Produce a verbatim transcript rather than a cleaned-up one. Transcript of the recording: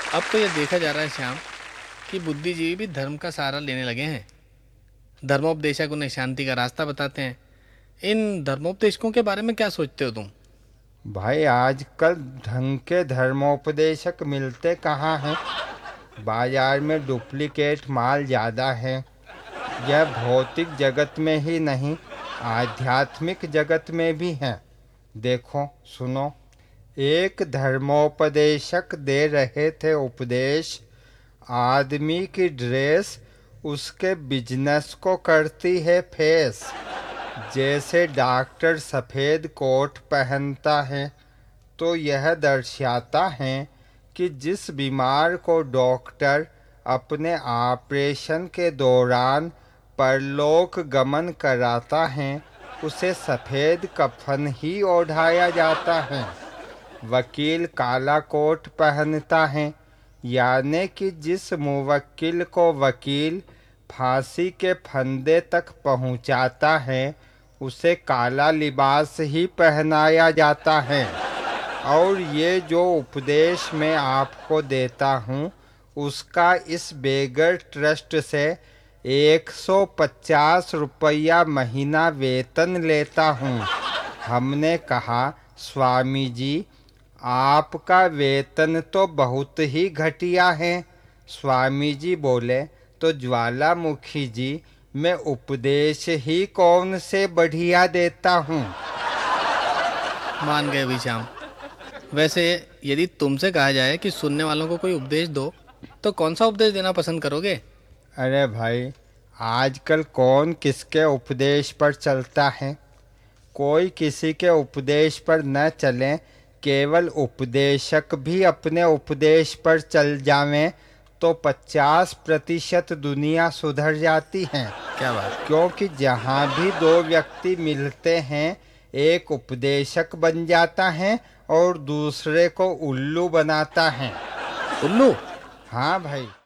अब तो ये देखा जा रहा है श्याम कि बुद्धिजीवी भी धर्म का सहारा लेने लगे हैं। धर्मोपदेशक उन्हें शांति का रास्ता बताते हैं। इन धर्मोपदेशकों के बारे में क्या सोचते हो तुम? भाई आजकल ढंग के धर्मोपदेशक मिलते कहाँ हैं। बाजार में डुप्लीकेट माल ज़्यादा है। यह भौतिक जगत में ही नहीं, आध्यात्मिक जगत में भी है। देखो सुनो, एक धर्मोपदेशक दे रहे थे उपदेश। आदमी की ड्रेस उसके बिजनेस को करती है फेस। जैसे डॉक्टर सफ़ेद कोट पहनता है तो यह दर्शाता है कि जिस बीमार को डॉक्टर अपने ऑपरेशन के दौरान परलोक गमन कराता है उसे सफ़ेद कफन ही ओढ़ाया जाता है। वकील काला कोट पहनता है, यानी कि जिस मुवक्किल को वकील फांसी के फंदे तक पहुंचाता है उसे काला लिबास ही पहनाया जाता है। और ये जो उपदेश मैं आपको देता हूँ उसका इस बेगर ट्रस्ट से एक सौ पचास रुपया महीना वेतन लेता हूँ। हमने कहा, स्वामी जी आपका वेतन तो बहुत ही घटिया है। स्वामी जी बोले, तो ज्वालामुखी जी मैं उपदेश ही कौन से बढ़िया देता हूँ। मान गए भी श्याम। वैसे यदि तुमसे कहा जाए कि सुनने वालों को कोई उपदेश दो, तो कौन सा उपदेश देना पसंद करोगे? अरे भाई, आजकल कौन किसके उपदेश पर चलता है। कोई किसी के उपदेश पर न चले, केवल उपदेशक भी अपने उपदेश पर चल जावें तो पचास प्रतिशत दुनिया सुधर जाती है। क्या बात! क्योंकि जहाँ भी दो व्यक्ति मिलते हैं एक उपदेशक बन जाता है और दूसरे को उल्लू बनाता है। उल्लू? हाँ भाई।